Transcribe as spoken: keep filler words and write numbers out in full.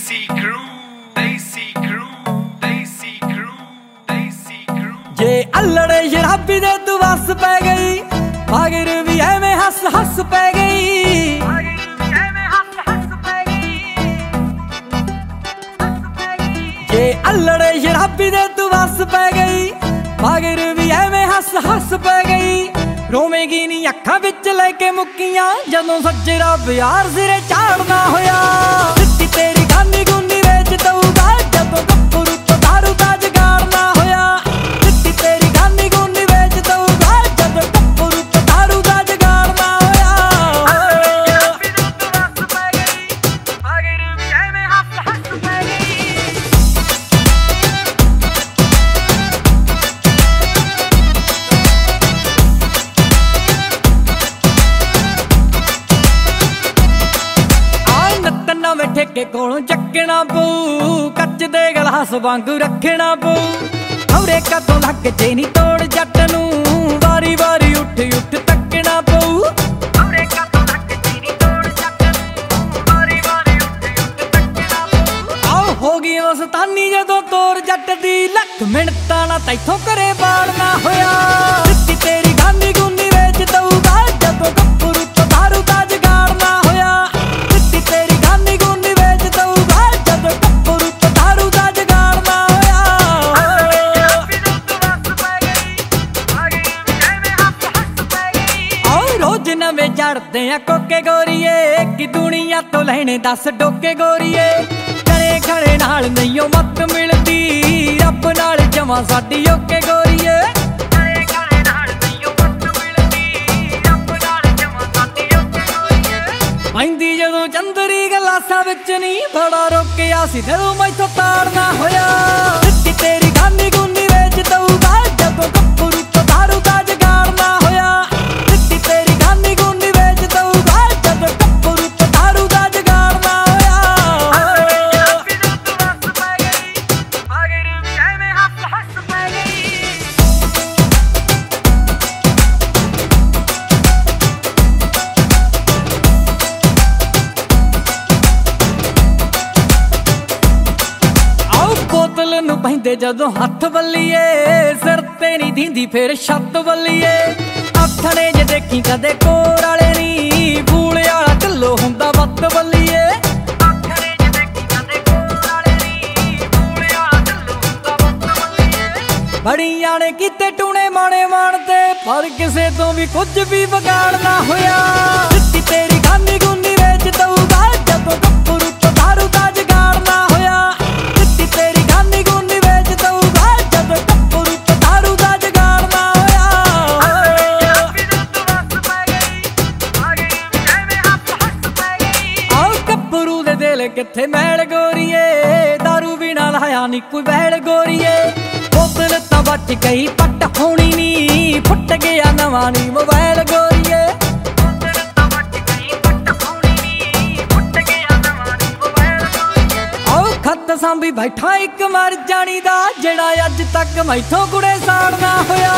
Desi crew, Desi crew, Desi crew, Desi crew। जे अल्लड़े शराबी दे तू बस पै गई, मगर भी एवें हस हस पै गई। जे अल्लड़े शराबी दे तू बस पै गई, मगर भी एवें हस हस पै गई। रोवेगी नी अखां विच लेके मुक्कियां, जदों सज्जरा प्यार सिरे चाड़ना होया। सिद्धी तेरी गानी गुनी वेच दऊगा, जदों गप्परू तो दारू दा जगाड़ना होया। सिद्धी तेरी गानी गुनी वेच दऊगा, जदों गप्परू तो दारू दा जगाड़ना होया। नवें ठेके कोलों चक्कना पऊ, कच दे गलास वांगू रखना पऊ। खौरे कदों लग जे नी तोड़ जट नूं, वारी वारी उठ उठ तकना पऊ। खौरे कदों लग जे नी तोड़ जट नूं, वारी वारी उठ उठ तकना पऊ। आओ हो गई मस्तानी जदों तोड़ जट दी, लख मिनटां ना तैथों करे बाड़ना होया। सिद्धी तेरी गानी गुनी वेच दऊगा, जदों गप्परू तो दारू दा जगाड़ना होया। सिद्धी तेरी गानी गुनी वेच दऊगा, जदों गप्परू तो दारू दा जगाड़ना होया। आओ रोज नवें चढ़दे आ कोके गोरीए, कि दुनिया तो लैणे दस डोके गोरीए। करे खड़े नाल नहीं मत मिलदी, रब नाल जमा साडी ओके गोरीए। आंदी जदों चंदरी गलासां विच नी, बड़ा रोकिया सी जदों मैथों ताड़ना होया। सिद्धी तेरी गानी गुनी वेच दऊगा, जदों गप्परू तो दारू दा जगाड़ना होया। सिद्धी तेरी गानी गुनी वेच दऊगा, जदों गप्परू तो दारू दा जगाड़ना होया। बोतल नूं पैंदे जदों हथ बल्लीए, सिर ते नी दींदी फिर छत बल्लीए। आथणे जे देखी कदे कोर वाले नी, फूले वाला ढिल्लो हुंदा वत बल्लीए। आथणे जे देखी कदे कोर वाले नी, फूले वाला ढिल्लो हुंदा वत बल्लीए। बड़ियां ने कीते टूणे माणे माणदे, पर किसे तो भी कुछ भी विगाड़ना होया। सिद्धी तेरी गानी गुनी वेच दऊगा, जदों गप्परू तो दारू दा जगाड़ना होया। सिद्धी तेरी गानी गुनी वेच दऊगा, जदों गप्परू तो दारू दा जगाड़ना होया। आओ गप्परू दे दिल किथे मैल गोरीए, दारू बिना लाया नी कोई बैल गोरीए। बोतल तां बच गई पट होनी नी, फुट गया नवां नी मोबाइल गोरीए। खत सांभी बैठा एक मर जानी दा, जेड़ा अज तक मैथों कुड़े साड़ना होया।